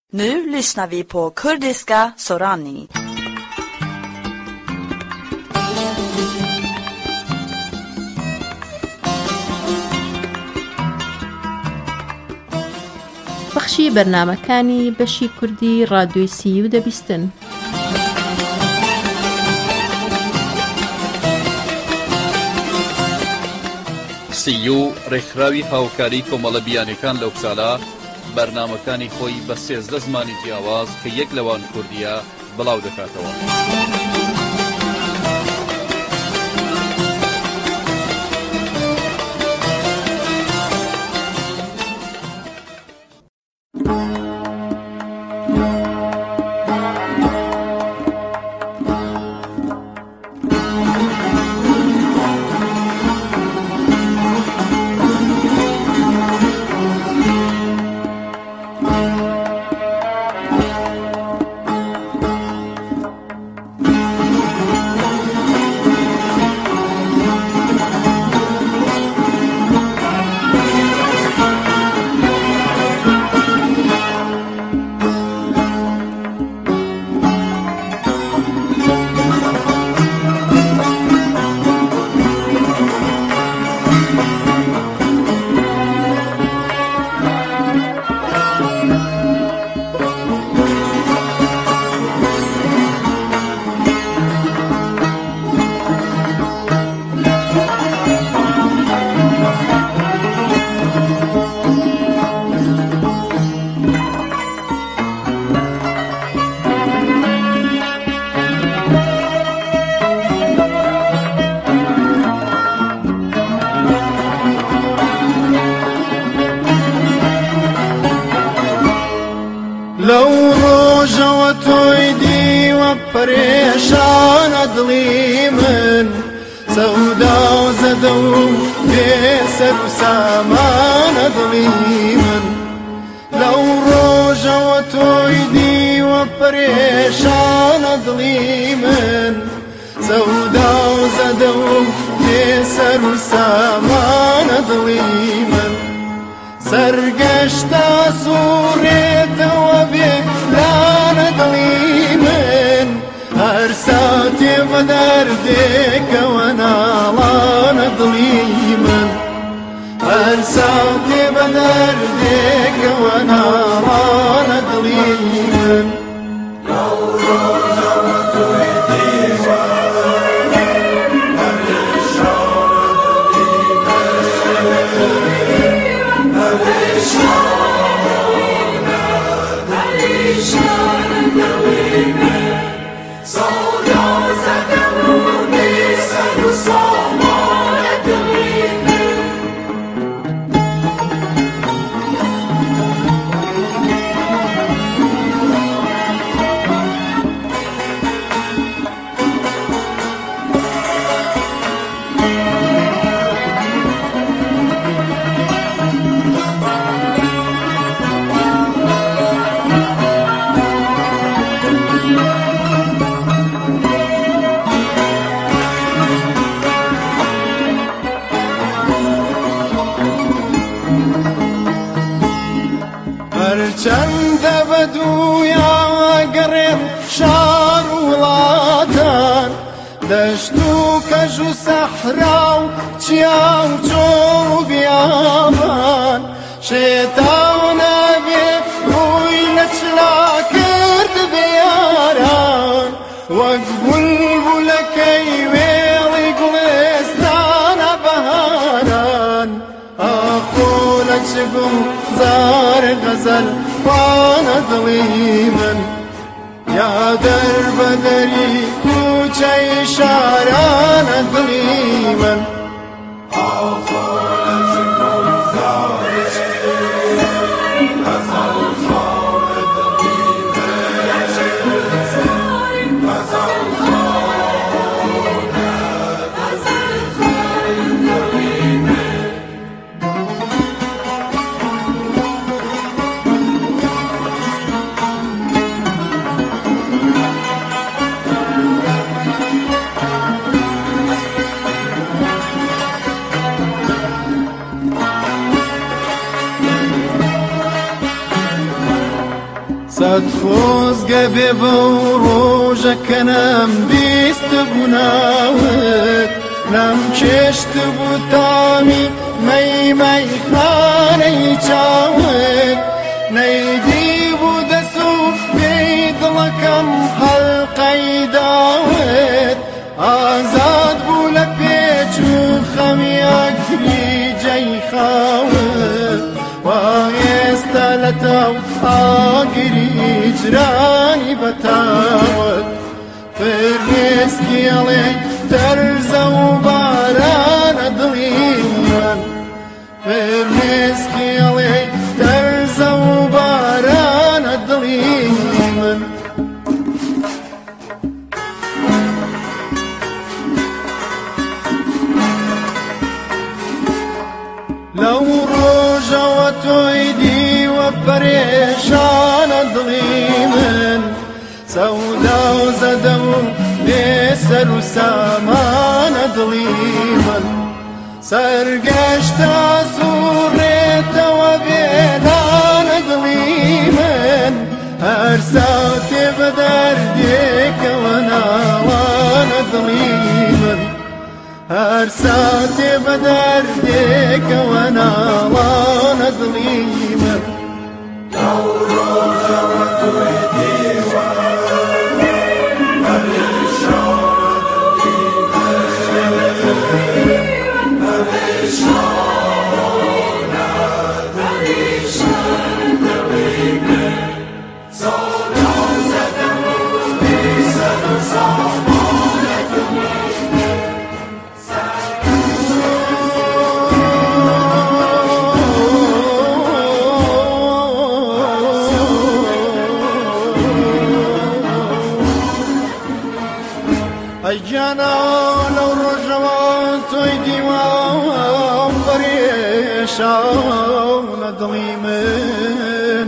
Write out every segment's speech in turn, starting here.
Nu lyssnar vi på kurdiska Sorani. بەخشی بەرنامەکانی بەشی کوردی ڕادیۆی سی و دەبیستن. سیو ڕێکخراوی هاوکاری کۆمەڵە بیانەکان لەو ساڵە بەرنامەکانی خۆی بە 13 زمانی جیاواز کە یەک لەوان کوردیە بڵاو دەکاتەوە. لو روجا تويدي وبريشان ضلي من سودا وزدو بيسر وسامان ضلي من لو روجا تويدي وبريشان ضلي من سودا وزدو بيسر وسامان ضلي من سرقشتا سوريت وبلا ندلي من هرساتي بدردك وانا لا ندلي من هرساتي بدردك وانا لا ندلي من چند بدویا گرم شار ولاتان دشتو کجو صحراو چیاو چو بیابان شیطان بی روی نچلا کرد بیاران وک بلبل کی ویلی گلستان بهاران اخو نچگو زار غزل وانا ضلي من يا درب دري كوچي شارانا ضلي من سەد خۆزگە بێ بەو ڕۆژەکە نەم بیست بووناوت نەم کێشت بوو تامی مەیخانەی چاوت نەیدی بوو دەس و پێی دڵەکەم هەڵقەی داوت ئازاد بوو لە پێچ و خەمیەکری جەی خاوت وا ئێستا لە تاو ئاگری جرانی بەتاوت فرمێسکیڵێ تەرزە و بارانە دڵی من فرمێسکیڵێ تەرزە و بارانە دڵی من لەو ڕۆژەوە تۆی دیوە پەرێشانە دڵی من سەودا و زەدە و بێسەر و سامانە دڵی من سەرگەشتە سوڕێتەوە بێدانە دڵی من هەر ساتێ بە دەردێکەوە ناوانە دڵی من هەر ساتێ بە دەردێکەوە ناوانە دڵی من لەو ڕۆژەوە توی دیوە ئەی گیانە لەو ڕۆژەوە تۆی دیوان بەرێشانە دڵی من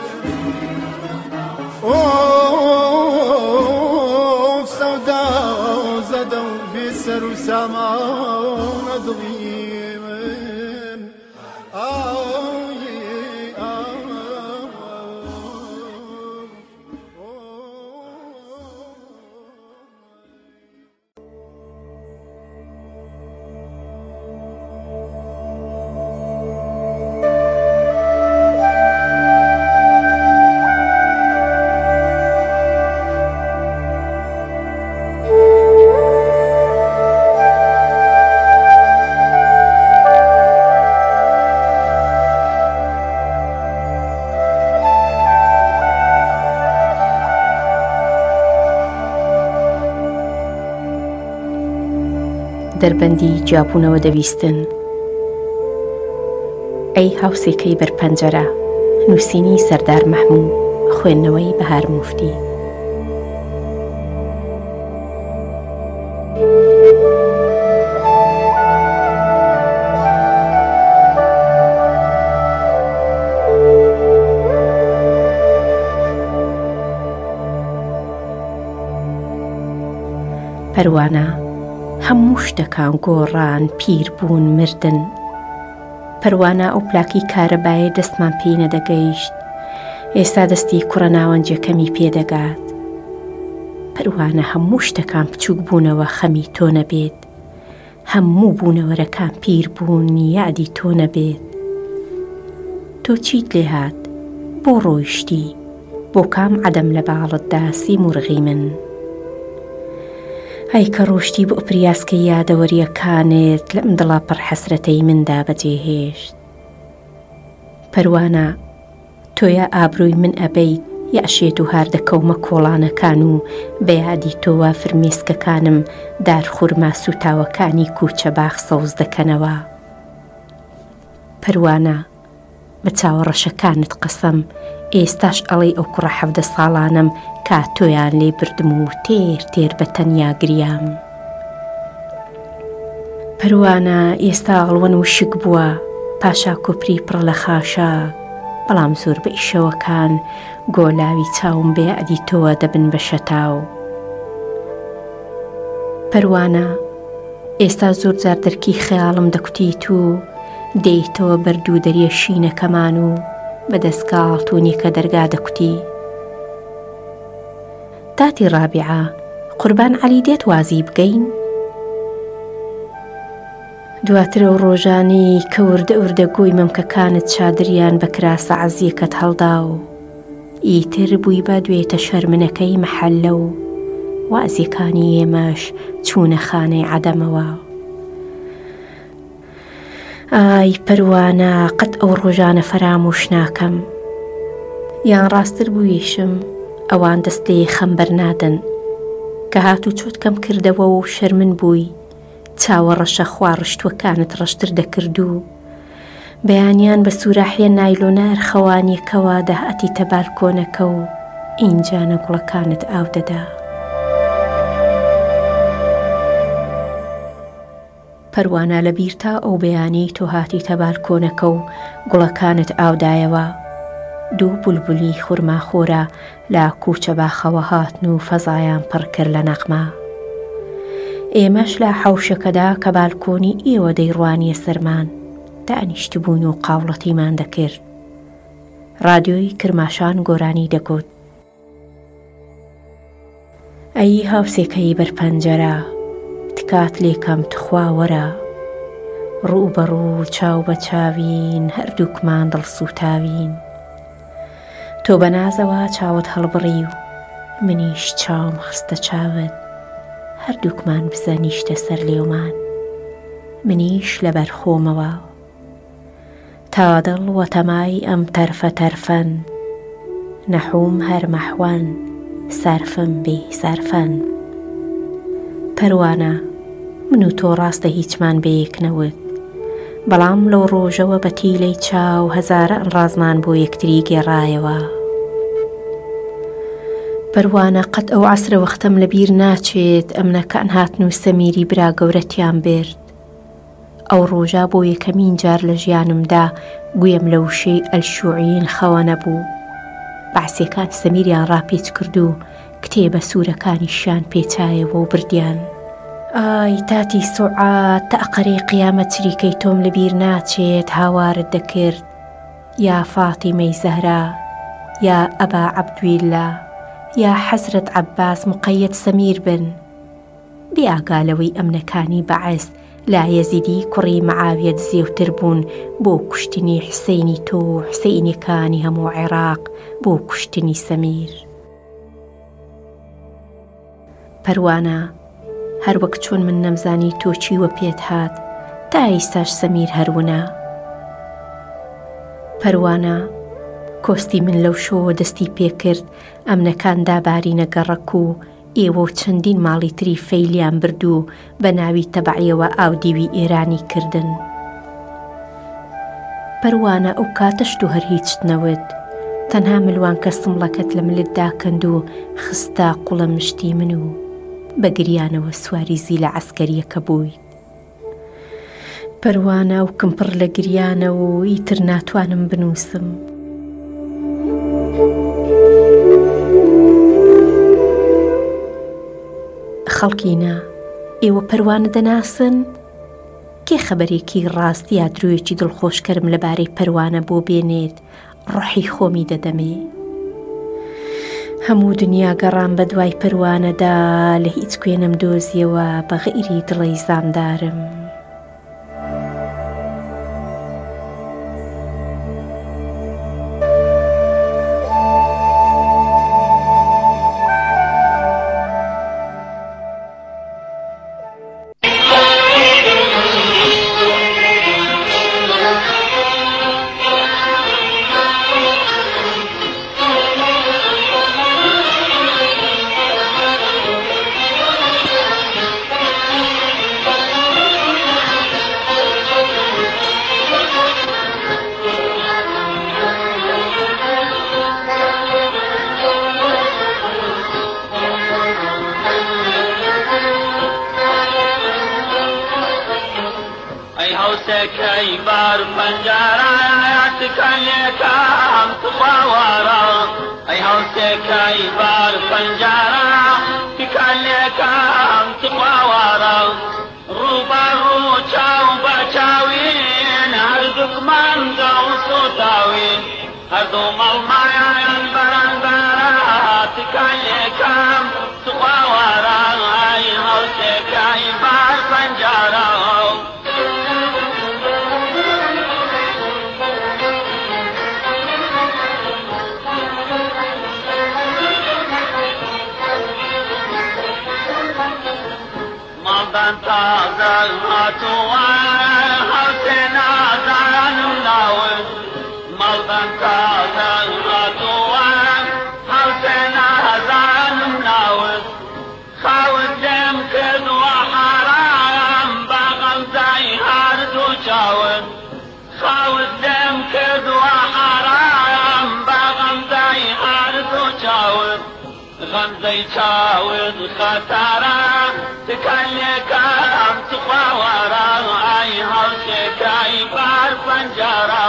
سەودا زەدە و بێسەر و سامانە دڵی من دەربەندی جیابوونەوە دەویستن. ئەی هاوسێکەی بەرپەنجەرە، نووسینی سەردار مەحموود، خوێندنەوەی بەهار موفتی. پەروانە هەموو شتەکان گۆڕان، پیر بوون، مردن. پەروانە ئەو پلاکی کارەبایە دەستمان پێی نەدەگەیشت، ئێستا دەستی کوڕە ناوەنجەکەمی پێدەگات. پەروانە هەموو شتەکان بچووک بوونەوە خەمی تۆ نەبێت، هەموو بوونەوەرەکان پیر بوون یادی تۆ نەبێت. تۆ چیت لێ هات؟ بۆ ڕۆیشتی؟ بۆ کام عەدەم لە باڵتدا سی مرغی من؟ ئەی کە ڕۆشتی بۆ پریاسکە یادەوەریەکانت لەم دڵا پڕ حەسرەتەی مندا بەجێهێشت. پەروانە تۆیە ئابرووی من ئەبەیت، یاشێت و هاردەکەومە کۆڵانەکان و بەیادی تۆوە فرمێسکەکانم دارخورما سوتاوەکانی کوچە باخ سەوز دەکەنەوە. پەروانە بە چاوەڕەشەکانت قەسەم، ئێستاش ئەڵێی ئەو کوڕە 17 ساڵانم کا تۆیان لێ بردم و تێر تێر بە تەنیا گریام. پەروانە ئێستا ئەڵوەن وشک بووە، پاشا کوپری پڕ لە خاشە، بەڵام زۆر بە ئیشەوەکان گۆلاوی چاوم بێ ئەدی تۆوە دەبن بە شەتاو. پەروانە ئێستا زۆر جار دەرکی خەیاڵم دەکوتیت و دەیتەوە بەردوو دەریە شینەکەمان و بە دەستگاڵ تونی کە دەرگا دەکوتی تاتی ڕابیعە قوربان عەلی دێت وازی بگەین؟ دواتر ئەو ڕۆژانەی کە وردە وردە گۆی مەمکەکانت چادریان بە کراسە عەزیەکەت هەڵدا و ئیتر بووی بە دوێتە شەرمنەکەی مەحەللە و وازیەکانی ئێمەش چوونە خانەی عەدەمەوە. ئای پەروانە قەت ئەو ڕۆژانە فەرامۆش ناکەم. یان ڕاستتر بوویشم ئەوان دەستەیە خەمبەر نادەن کە هاتوو چۆتکەم کردەوە و شەرمن بووی چاوە ڕەشە خواڕشتوەکانت ڕەشتر دەکرد و بەیانیان بە سوراحیە نایلۆنە ئەرخەوانیەکەوە دەهاتیتە بالکۆنەکە و ئینجانە گوڵەکانت ئاو دەدا. پەروانە لەبیر تا ئەو بەیانی تۆ هاتیتە بالکۆنەکە و گوڵەکانت ئاودایەوە. دوو بولبولی خورماخۆرە لە کوچە باخەوە هاتن و فەزایان پڕ کرد لە نەغمە. ئێمەش لە حەوشەکەدا کە بالکۆنی ئێوە دەیڕوانیە سەرمان دانیشت بوون و قاوڵەتیمان دەکرد. ڕادیۆی کرماشان گۆرانی دەگوت: ئەی هاوسێکەی بەرپەنجەرە تکات لێکەم تخواوەرە، ڕوو بەڕوو چاو بە چاوین هەردووکمان دڵسوتاوین. تۆ بە نازەوە چاوت هەڵبڕی و منیش چاوم خستە چاوت، هەردووکمان بزەنیشتە سەر لێومان، منیش لەبەر خۆمەوە. تا دڵ وەتەمای ئەم تەرفە تەرفەن، نەحوم هەر مەحوەن سەرفم بێ سەرفەن. پەروانە من و تۆ ڕاستە هیچمان بەیەک نەوت، بەڵام لەو ڕۆژەوە بە تیلەی چاو هەزارە ئەنڕازمان بۆ یەکتری گێڕایەوە. پەروانە قەت ئەو عەسرە وەختەم لەبیر ناچێت ئەمنەکان هاتن و سەمیری برا گەورەتیان برد. ئەو ڕۆژە بۆ یەکەمین جار لە ژیانمدا گوێم لە وشەی ئەلشوعین خەوە نەبوو. بەعسیەکان سەمیریان ڕاپێچ کرد و کتێبە سوورەکانیشیان پێچایەوە و بردیان. ئای تاتی سوعات تا ئەقەرەی قیامەت چریکەی تۆم لەبیر ناچێت هاوارت دەکرد، یا فاتیمەی زەهرا، یا ئەبا عەبدویلا، یا حەزرەت عەباس مقەیەد سەمیر بن. بێئاگالەوەی ئەمنەکانی بەعەس لا یەزیدی کوڕی مەعاویە زێوتر بوون بۆ کوشتنی حسەینی تۆ و حسەینیەکانی هەموو عێراق بۆ کوشتنی سەمیر. پەروانە هەر وەک چۆن من نەمزانی تۆ چیوە پێت هات تا ئێستاش سەمیر هەروونە. پەروانە کۆستی من لەو شۆوە دەستی پێکرد ئەمنەکان دابارینە گەڕەک و ئێوە و چەندین ماڵی تری فەیلیان برد و بە ناوی تەبعیەوە ئاودیوی ئێرانی کردن. پەروانە ئەو کاتەشت و هەر هیچت نەوت، تەنها ملوان کە سمڵەکەت لە ملت داکەند و خستە قوڵە مشتی من و بە گریانەوە سواری زیلە عەسکەریەکە بوویت. پەروانە و کمپڕ لە گریانەوە و ئیتر ناتوانم بنووسم. خەڵکینە ئێوە پەروانە دەناسن؟ کێ خەبەرێکی ڕاست یا درۆیەکی دڵخۆشکەرم لەبارەی پەروانە بۆ بێنێت ڕوحی خۆمی دەدەمێ. هەموو دنیا گەڕام بە دوای پەروانەدا، لە هیچ کوێنم دۆزیەوە بە غەیری دڵی زامدارم. سكي بار بنجارة تكليكام تخاورا أي هو سكي بار بنجارة تكليكام تخاورا روبا روچاو بچاوين هردوك من دو سوتاوين هردو مالمايا برندارا تكليكام مەڵبەن تازە هاتووە هەوسێنا زانم ناون مەڵبەن تازە هاتووە هەوسێنا زانم ناون خاوت لێم کردووە حەرام بە غەمزەی هەردوو چاون خاوت لێم کردووە حەرام بە غەمزەی هەردوو چاون غەمزەی چاون خەتەرە تکەلێکم توخواوەرە ئای هەڵسێکای بار پەنجەرە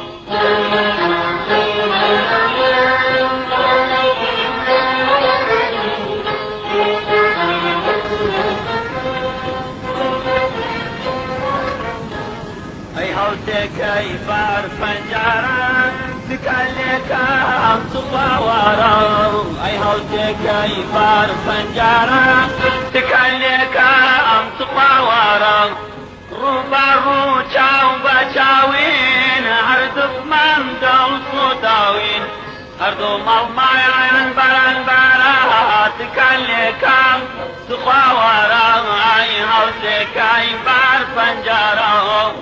ئەی هەڵسێکای بار پەنجەرە تکەلێکم توخواوەرە ئەی هەڵسێکای بار پەنجەرە تکەلێکم توخواوەرە ڕووبەڕوو چاو بە چاوین هەردووکمان دڵ سووداوین هەردوو مەڵمایان بەرانبەرە تکەلێکم توخواوەرە ئای هەڵسێکای بار پەنجەرە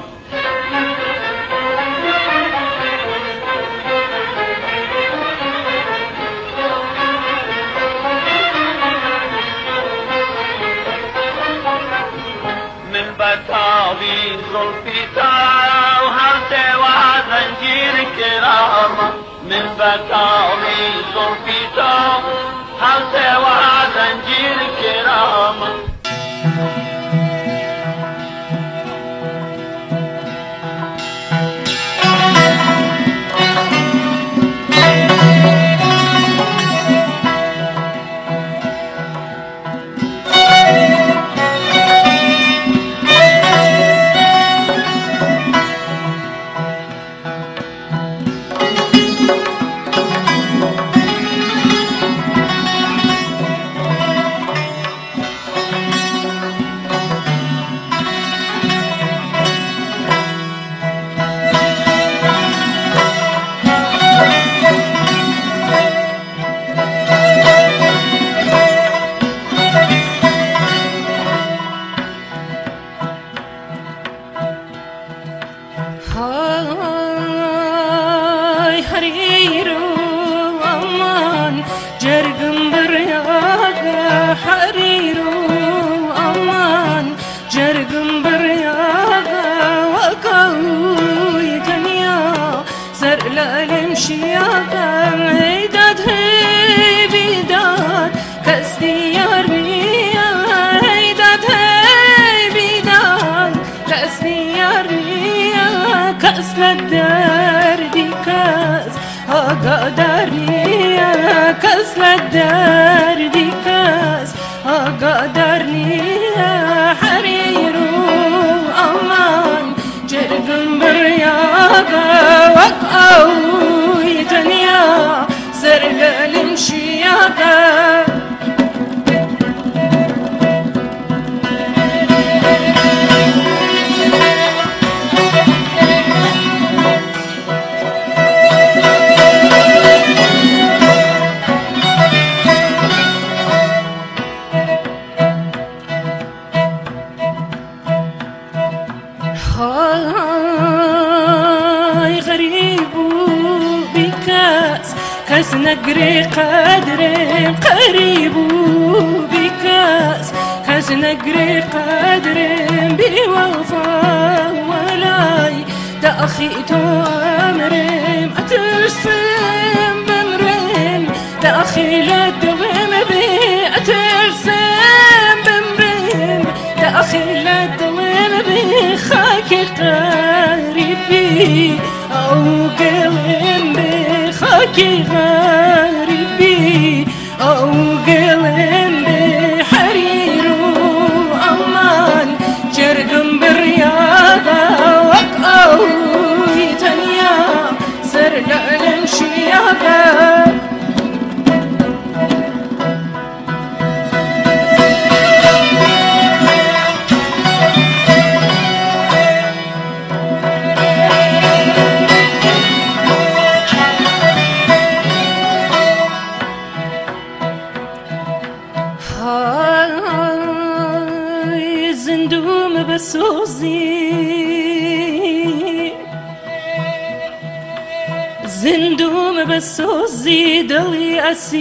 بتاوی زلفی تاو هەڵسێوە زەنجیر کرامە من بتاوی زلفی تاو هەڵسێوە زەنجیر کرامە کەس لە دەردی کەس ئاگادار نییە حەریر و ئەمان جرگم بڕیاگە وەک ئەوی تەنیا سەر لە لمشیاگە نقري قدرين قريب بكاس كاس نقري قدرين بوفا ولاي داخيت امرين اترسم بمرين داخل الدوام بي اترسم بمرين داخل الدوام بي خاكي قريبي او قلم بي خاكي غريبي أو قلم بحرير وأمان جرقم بالرياضة وقعو تنيا سر لعلم شياقة سۆزی دڵی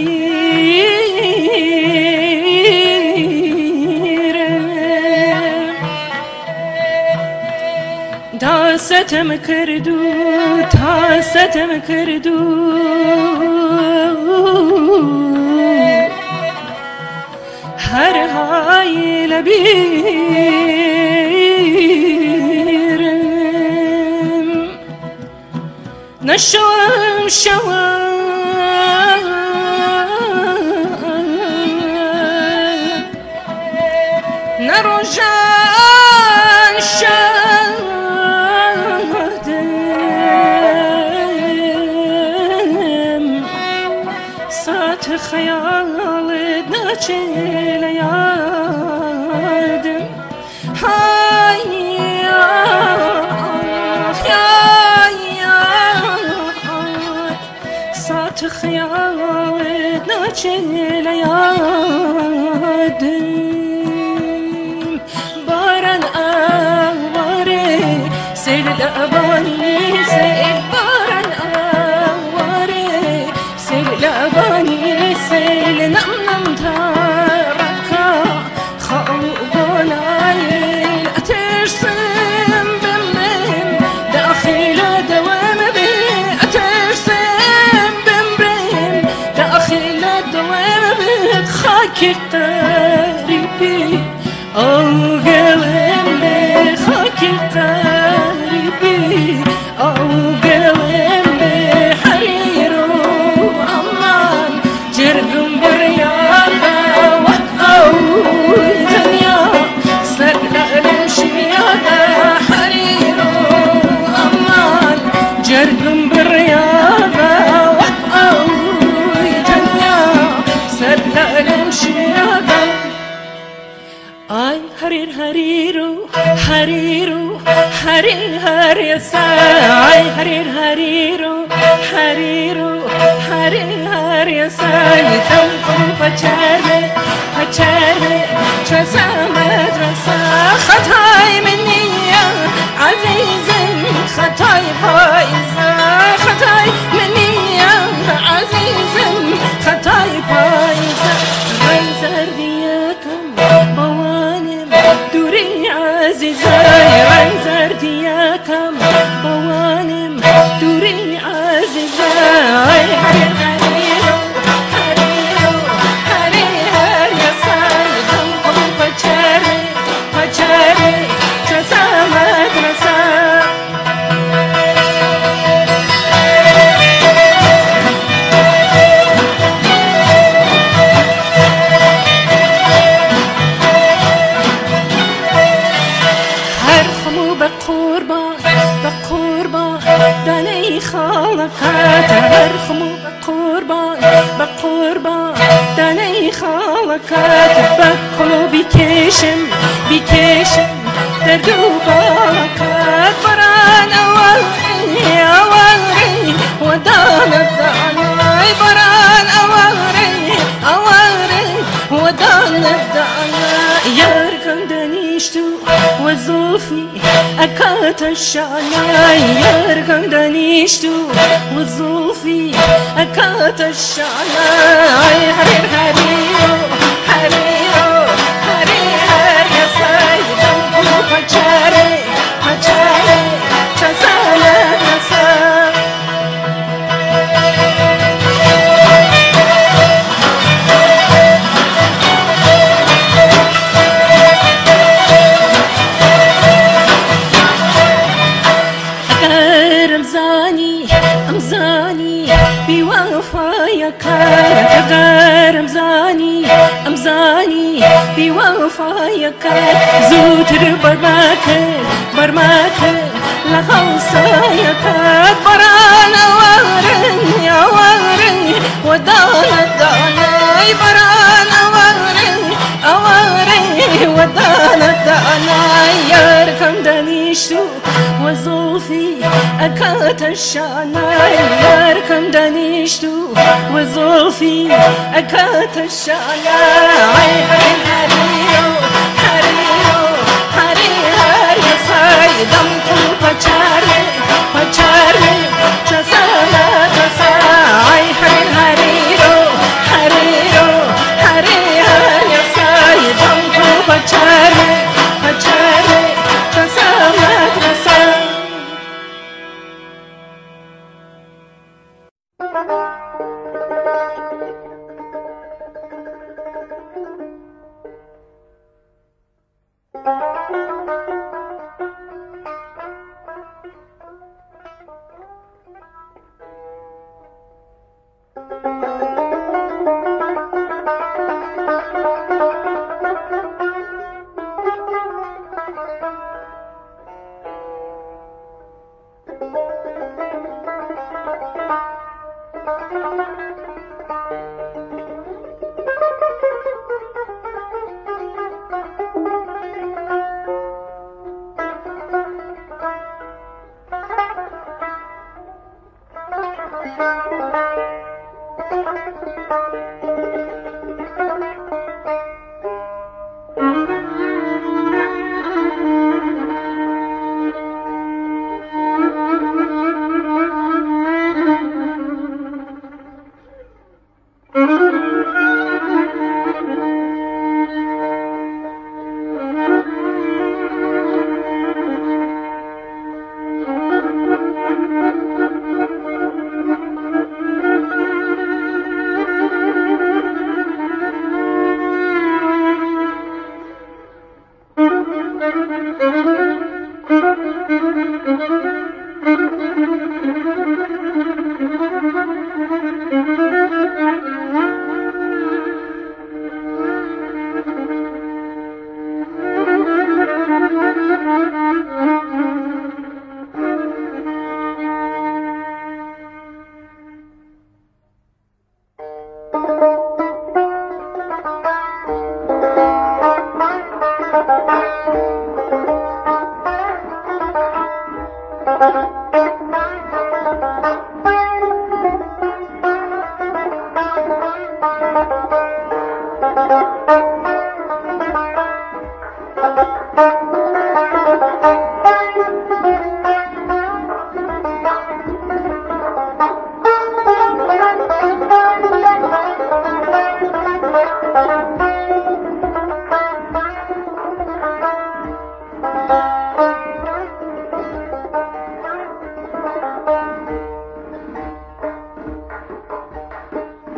ئەسیرم تا ستم کردو هر های لبیرم نشوم نروجان شادم ساعت خیالت نچل یادم ساعت خیالت نچل یادم سيل الأباني سيل بارن أواري سيل الأباني سيل نم تركا خاوبنا أترسم بمبم داخل دوام بي أترسم بمبم داخل دوام بي خاكي قريبي أو قلبي خاكي قريبي أو قلبي حريرو أمان جرقم برياضة أو دنيا سرنا نمشي هذا حريرو أمان جرقم برياضة أو دنيا سرنا نمشي هذا آي حرير حريرو حريرو حرير هري ساي حرير حريرو حريرو حرير هري ساي تنقل بچره چسامت رسا خطاي مني عزيزم خطاي پايزا خطاي مني عزيزم خطاي پايزا غي زرديكم بوانم دوري عزيزاي غي زرديكم بوانم دوري عزيزاي حرير حريرو حريرو حرير يا ساي دنقل بچره چسامت رسا بقربان دني خالقات هرخمو بقربان دني خالقات بقلو بكيشم دردو باكات بران أواري ودان الدعناي بران أواري ودان الدعناي ياركن دنيشتو وظوفي أكات الشعناي ياركن دنيشتو وظوفي أكات الشعناي حرير حريرو حريرو حرير يا ساي دنقلو بچره چسامت رسا أمزاني بوفايك أغار أمزاني بوفايك زوتر برماك لخوصايك بران أواري ودان الدعناي بران أواري ودان الدعناي ياركم دنيشتو وظوفي أكات الشعناي ياركم دنيشتو وظوفي أكات الشعناي حريرو يا ساي دمكو بچره چسامت رسا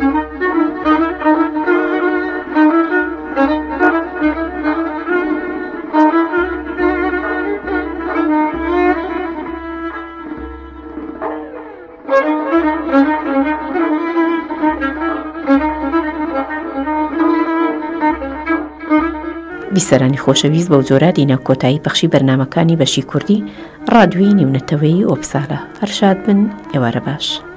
بیسەرانی خۆشەویست بەو جۆرە دینە کۆتایی بەخشی بەرنامەکانی بەشی کوردی ڕادیۆی نێونەتەوەی ئۆپسالە. هەر شاد بن، ئێوارە باش.